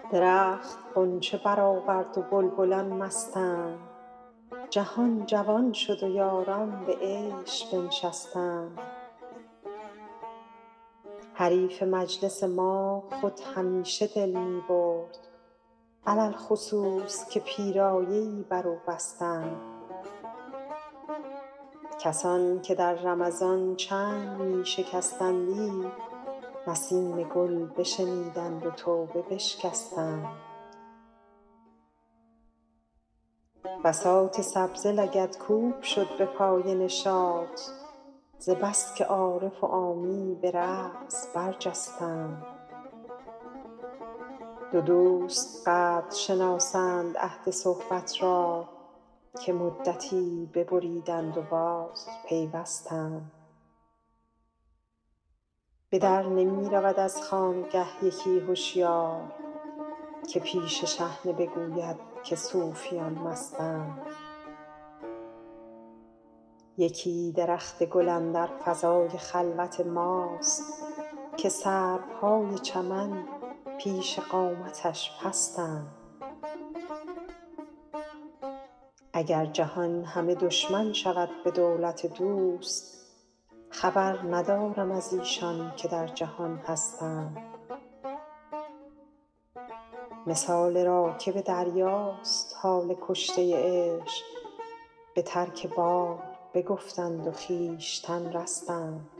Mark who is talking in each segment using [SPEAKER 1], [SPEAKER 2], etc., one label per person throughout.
[SPEAKER 1] درخت غنچه برآورد و بلبلان مستند، جهان جوان شد و یاران به عیش بنشستند. حریف مجلس ما خود همیشه دل می برد، علی الخصوص که پیرایه‌ای بر او بستند. کسان که در رمضان چنگ می شکستندی، نسیم گل بشنیدند و توبه بشکستند. بساط سبزه لگدکوب شد به پای نشاط، ز بس که عارف و عامی به رقص برجستند. دو دوست قدر شناسند عهد صحبت را، که مدتی ببریدند و باز پیوستند. به در نمی رود از خانقه یکی هشیار، که پیش شحنه بگوید که صوفیان مستند. یکی درخت گل اندر فضای خلوت ماست، که سروهای چمن پیش قامتش پستند. اگر جهان همه دشمن شود به دولت دوست، خبر ندارم از ایشان که در جهان هستند. مثال راکب دریاست حال کشته عشق، به ترک بار بگفتند و خویشتن رستند.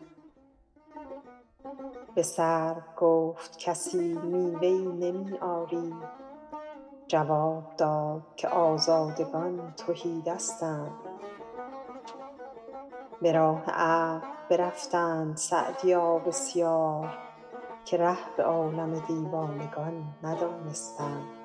[SPEAKER 1] به سرو گفت کسی میوه‌ای نمی آری، جواب داد که آزادگان تهیدستند. به راه عقل برفتند سعدیا بسیار، که ره به عالم دیوانگان ندانستند.